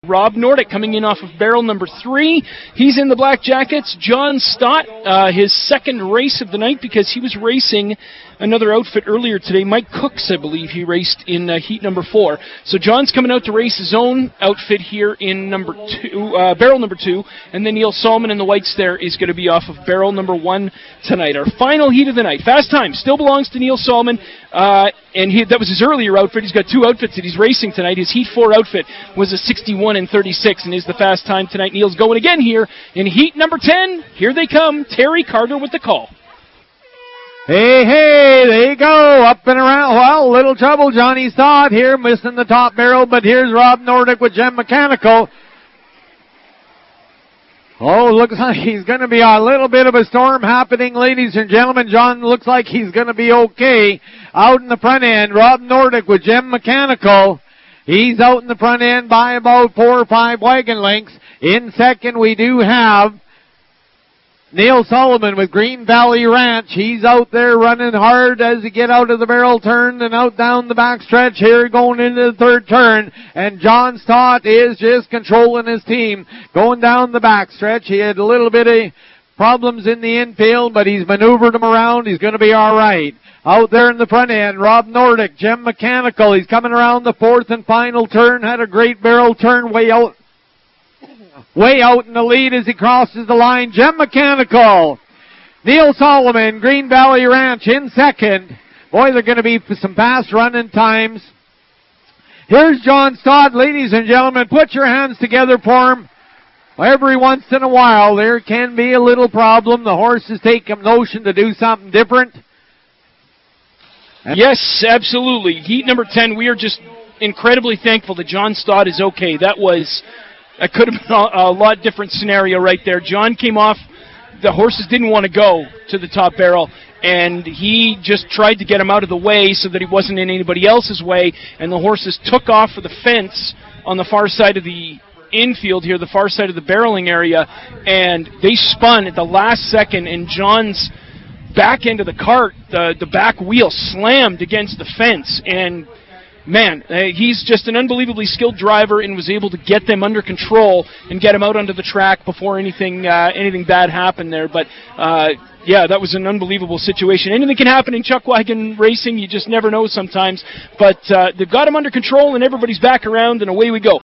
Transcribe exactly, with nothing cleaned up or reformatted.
Rob Nordic coming in off of barrel number three. He's in the Black Jackets. John Stott, uh, his second race of the night because he was racing another outfit earlier today. Mike Cooks, I believe, he raced in uh, heat number four. So John's coming out to race his own outfit here in number two, uh, barrel number two, and then Neil Solomon in the whites there is going to be off of barrel number one tonight. Our final heat of the night. Fast time still belongs to Neil Solomon, uh, and he, that was his earlier outfit. He's got two outfits that he's racing tonight. His heat four outfit was a sixty-one and thirty-six, and is the fast time tonight. Neil's going again here in heat number ten. Here they come. Terry Carter with the call. Hey, hey, there you go, up and around. Well, little trouble, Johnny Stott here, missing the top barrel, but here's Rob Nordic with Gem Mechanical. Oh, looks like he's going to be a little bit of a storm happening, ladies and gentlemen. John looks like he's going to be okay out in the front end. Rob Nordic with Gem Mechanical. He's out in the front end by about four or five wagon lengths. In second, we do have Neil Solomon with Green Valley Ranch. He's out there running hard as he get out of the barrel turn and out down the back stretch here going into the third turn. And John Stott is just controlling his team going down the back stretch. He had a little bit of problems in the infield, but he's maneuvered them around. He's going to be all right. Out there in the front end, Rob Nordic, Gem Mechanical. He's coming around the fourth and final turn. Had a great barrel turn way out. Way out in the lead as he crosses the line. Gem Mechanical. Neil Solomon, Green Valley Ranch in second. Boy, they're going to be some fast running times. Here's John Stott. Ladies and gentlemen, put your hands together for him. Every once in a while, there can be a little problem. The horses take a notion to do something different. Yes, absolutely. Heat number ten, we are just incredibly thankful that John Stott is okay. That was... That could have been a, a lot different scenario right there. John came off. The horses didn't want to go to the top barrel, and he just tried to get him out of the way so that he wasn't in anybody else's way, and the horses took off for the fence on the far side of the infield here, the far side of the barreling area, and they spun at the last second, and John's back end of the cart, the, the back wheel slammed against the fence, and man, uh, he's just an unbelievably skilled driver and was able to get them under control and get them out onto the track before anything uh, anything bad happened there. But, uh, yeah, that was an unbelievable situation. Anything can happen in chuck wagon racing. You just never know sometimes. But uh, they've got him under control, and everybody's back around, and away we go.